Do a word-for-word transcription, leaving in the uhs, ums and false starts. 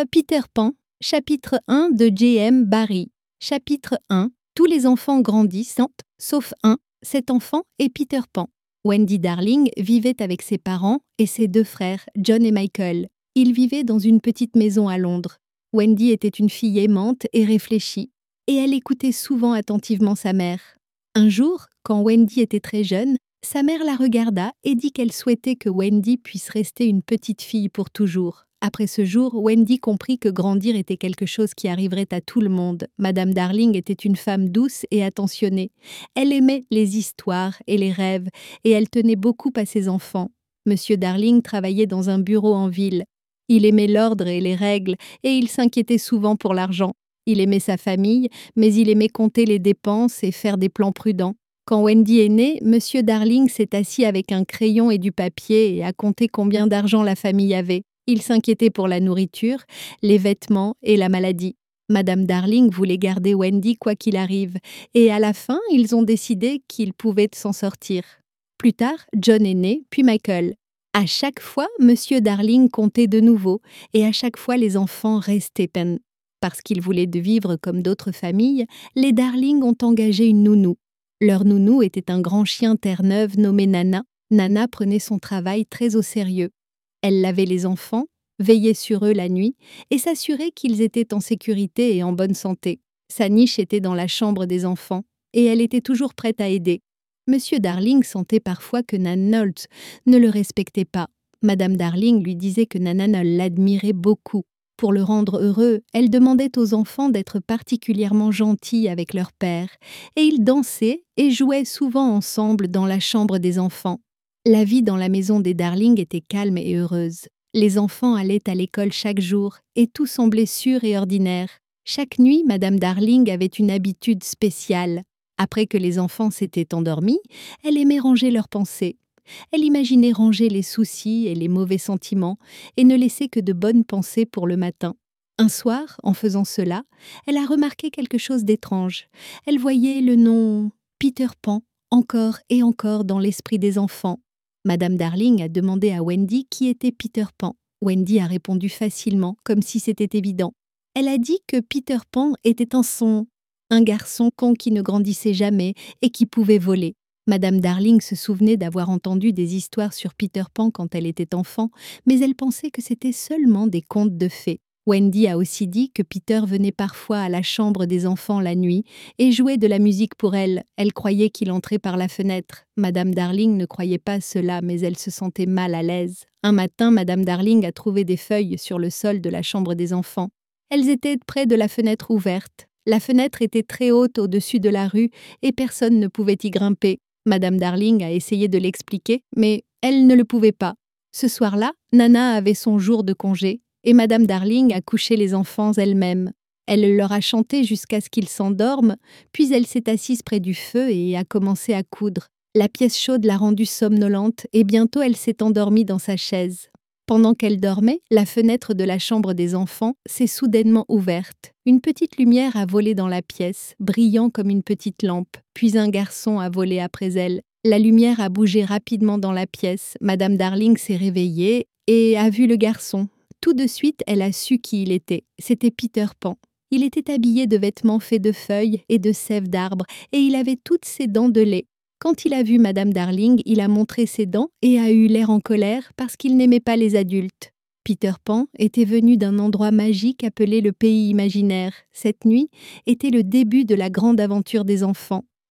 Peter Pan, chapitre un de J M Barrie. Chapitre un. Tous les enfants grandissent, sauf un, cet enfant est Peter Pan. Wendy Darling vivait avec ses parents et ses deux frères, John et Michael. Ils vivaient dans une petite maison à Londres. Wendy était une fille aimante et réfléchie, et elle écoutait souvent attentivement sa mère. Un jour, quand Wendy était très jeune, sa mère la regarda et dit qu'elle souhaitait que Wendy puisse rester une petite fille pour toujours. Après ce jour, Wendy comprit que grandir était quelque chose qui arriverait à tout le monde. Madame Darling était une femme douce et attentionnée. Elle aimait les histoires et les rêves, et elle tenait beaucoup à ses enfants. Monsieur Darling travaillait dans un bureau en ville. Il aimait l'ordre et les règles, et il s'inquiétait souvent pour l'argent. Il aimait sa famille, mais il aimait compter les dépenses et faire des plans prudents. Quand Wendy est née, Monsieur Darling s'est assis avec un crayon et du papier et a compté combien d'argent la famille avait. Il s'inquiétait pour la nourriture, les vêtements et la maladie. Madame Darling voulait garder Wendy quoi qu'il arrive, et à la fin, ils ont décidé qu'ils pouvaient s'en sortir. Plus tard, John est né, puis Michael. À chaque fois, Monsieur Darling comptait de nouveau, et à chaque fois, les enfants restaient peines. Parce qu'ils voulaient de vivre comme d'autres familles, les Darling ont engagé une nounou. Leur nounou était un grand chien Terre-Neuve nommé Nana. Nana prenait son travail très au sérieux. Elle lavait les enfants, veillait sur eux la nuit et s'assurait qu'ils étaient en sécurité et en bonne santé. Sa niche était dans la chambre des enfants et elle était toujours prête à aider. Monsieur Darling sentait parfois que Nana ne le respectait pas. Madame Darling lui disait que Nana l'admirait beaucoup. Pour le rendre heureux, elle demandait aux enfants d'être particulièrement gentils avec leur père et ils dansaient et jouaient souvent ensemble dans la chambre des enfants. La vie dans la maison des Darling était calme et heureuse. Les enfants allaient à l'école chaque jour et tout semblait sûr et ordinaire. Chaque nuit, Madame Darling avait une habitude spéciale. Après que les enfants s'étaient endormis, elle aimait ranger leurs pensées. Elle imaginait ranger les soucis et les mauvais sentiments et ne laisser que de bonnes pensées pour le matin. Un soir, en faisant cela, elle a remarqué quelque chose d'étrange. Elle voyait le nom Peter Pan encore et encore dans l'esprit des enfants. Madame Darling a demandé à Wendy qui était Peter Pan. Wendy a répondu facilement, comme si c'était évident. Elle a dit que Peter Pan était un son, un garçon con qui ne grandissait jamais et qui pouvait voler. Madame Darling se souvenait d'avoir entendu des histoires sur Peter Pan quand elle était enfant, mais elle pensait que c'était seulement des contes de fées. Wendy a aussi dit que Peter venait parfois à la chambre des enfants la nuit et jouait de la musique pour elle. Elle croyait qu'il entrait par la fenêtre. Madame Darling ne croyait pas cela, mais elle se sentait mal à l'aise. Un matin, Madame Darling a trouvé des feuilles sur le sol de la chambre des enfants. Elles étaient près de la fenêtre ouverte. La fenêtre était très haute au-dessus de la rue et personne ne pouvait y grimper. Madame Darling a essayé de l'expliquer, mais elle ne le pouvait pas. Ce soir-là, Nana avait son jour de congé. Et Madame Darling a couché les enfants elle-même. Elle leur a chanté jusqu'à ce qu'ils s'endorment, puis elle s'est assise près du feu et a commencé à coudre. La pièce chaude l'a rendue somnolente et bientôt elle s'est endormie dans sa chaise. Pendant qu'elle dormait, la fenêtre de la chambre des enfants s'est soudainement ouverte. Une petite lumière a volé dans la pièce, brillant comme une petite lampe, puis un garçon a volé après elle. La lumière a bougé rapidement dans la pièce. Madame Darling s'est réveillée et a vu le garçon. Tout de suite, elle a su qui il était. C'était Peter Pan. Il était habillé de vêtements faits de feuilles et de sève d'arbres, et il avait toutes ses dents de lait. Quand il a vu Madame Darling, il a montré ses dents et a eu l'air en colère parce qu'il n'aimait pas les adultes. Peter Pan était venu d'un endroit magique appelé le pays imaginaire. Cette nuit était le début de la grande aventure des enfants.